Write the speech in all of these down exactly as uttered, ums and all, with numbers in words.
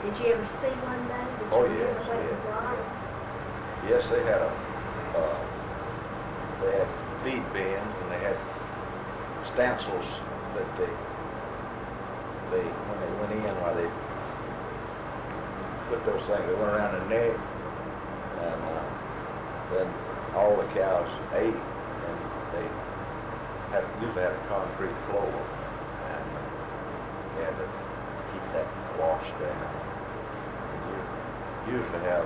Did you ever see one though? Did Oh, you remember yes, what it yes, was like? Yes, they had a, uh, they had feed bins and they had stencils that they, they, when they went in, why they put those things, they went around the neck, and uh, then all the cows ate, and they had, usually had a concrete floor, and uh, they had to keep that washed down. You usually have,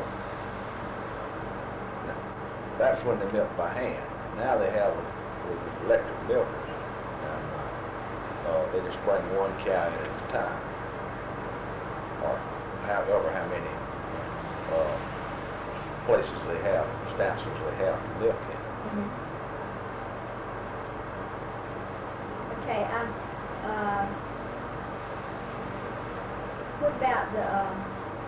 that's when they milk by hand. Now they have with electric milkers, and uh, uh, they just bring one cow in at a time, or however how many uh, places they have, stencils they have to milk in. Mm-hmm. Okay, I'm, uh, what about the, um,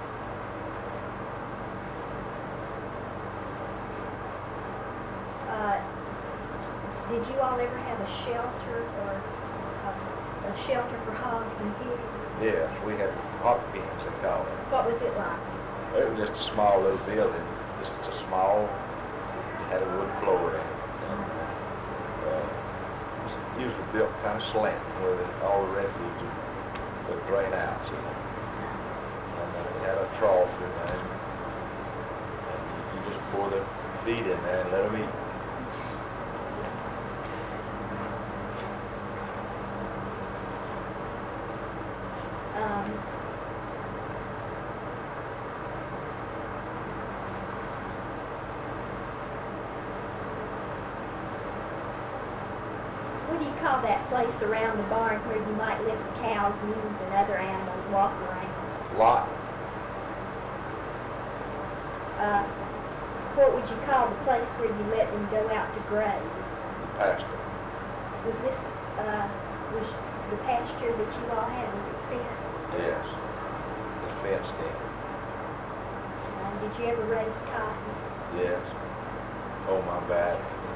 uh, did you all ever have a shelter or a, a shelter for hogs and pigs? Yes, we had hog pens, they call it. What was it like? It was just a small little building, just a small, it had a wood floor in it. And, uh, it was usually built kind of slant where the, all the refuge would, would drain out, you know. And uh, it had a trough in there, and you, you just pour the feed in there and let them eat. Um, what do you call that place around the barn where you might let the cows, ewes, and other animals walk around? Lot. Uh, what would you call the place where you let them go out to graze? Pasture. Was this, uh, was the pasture that you all had, was it fenced? Yes. It's fenced in. Um, did you ever raise cotton? Yes. Oh, my bad.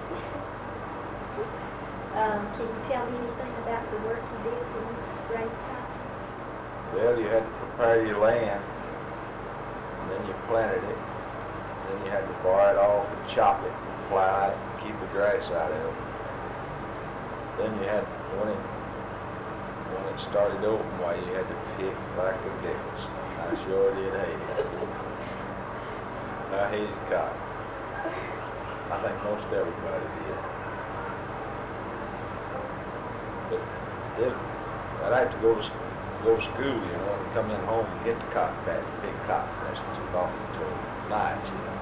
Um, can you tell me anything about the work you did when you raised cotton? Well, you had to prepare your land, and then you planted it. Then you had to bar it off and chop it, and plow it, and keep the grass out of it. Then you had, when it, when it started open, why you had to pick like the dickens. I sure did hate it. I hated cotton. I think most everybody did. But it, I'd have to go to go to school, you know, and come in home and get the cotton patch, pick cotton. That's took off until night, you know.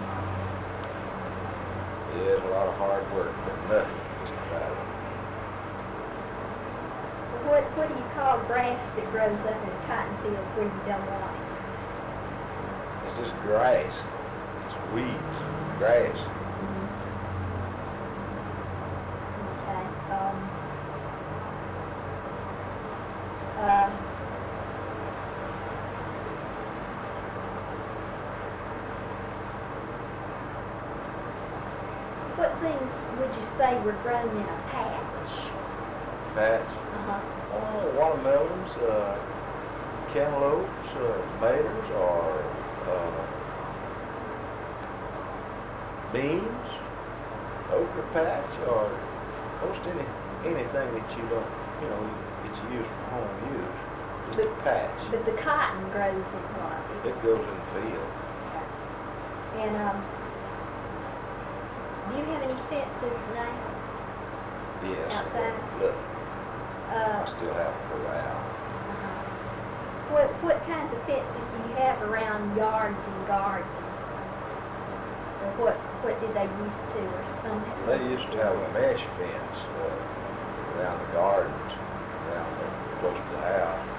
Yeah, it's a lot of hard work, but nothing just about it. What, what do you call grass that grows up in a cotton field where you don't want it? It's just grass. It's weeds, grass. Okay. Um, uh, what things would you say were grown in a patch? Patch. Uh-huh. Oh, watermelons, uh, cantaloupes, uh, tomatoes, or uh, beans, okra patch, or most any anything that you don't, you know, that you use for home use. Just a patch. But the cotton grows in what? It goes in the field. And um, do you have any fences now? Yes. Outside? Look, Uh, I still have corral. uh-huh. What what kinds of fences do you have around yards and gardens? Or what what did they used to, or some? They used to have a mesh fence uh, around the gardens, around the, close to the house.